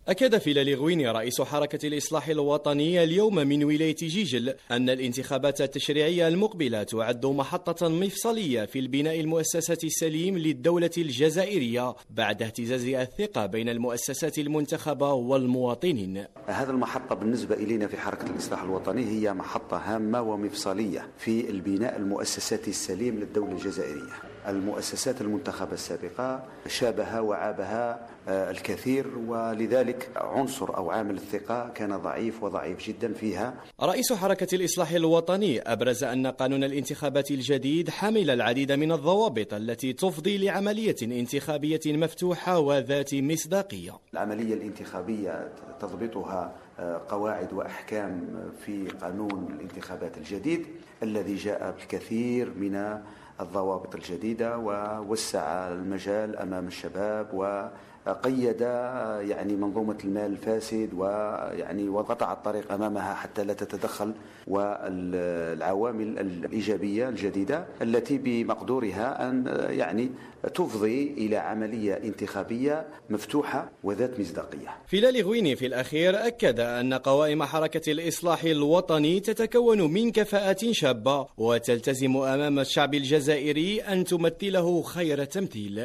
أكد فيلالي غويني رئيس حركة الإصلاح الوطني اليوم من ولاية جيجل أن الانتخابات التشريعية المقبلة تعد محطة مفصلية في البناء المؤسساتي السليم للدولة الجزائرية بعد اهتزاز الثقة بين المؤسسات المنتخبة والمواطنين. هذا المحطة بالنسبة إلينا في حركة الإصلاح الوطني هي محطة هامة ومفصلية في البناء المؤسساتي السليم للدولة الجزائرية. المؤسسات المنتخبة السابقة شابها وعابها الكثير، ولذلك عنصر أو عامل الثقة كان ضعيف وضعيف جدا فيها. رئيس حركة الإصلاح الوطني أبرز أن قانون الانتخابات الجديد حمل العديد من الضوابط التي تفضي لعملية انتخابية مفتوحة وذات مصداقية. العملية الانتخابية تضبطها قواعد وأحكام في قانون الانتخابات الجديد الذي جاء بالكثير من الضوابط الجديدة ووسع المجال أمام الشباب وقيد منظومة المال الفاسد وقطع الطريق أمامها حتى لا تتدخل، والعوامل الإيجابية الجديدة التي بمقدورها أن تفضي إلى عملية انتخابية مفتوحة وذات مصداقية. فيلالي غويني في الأخير أكد أن قوائم حركة الإصلاح الوطني تتكون من كفاءات شابة وتلتزم أمام الشعب الجزائري أن تمثله خير تمثيل.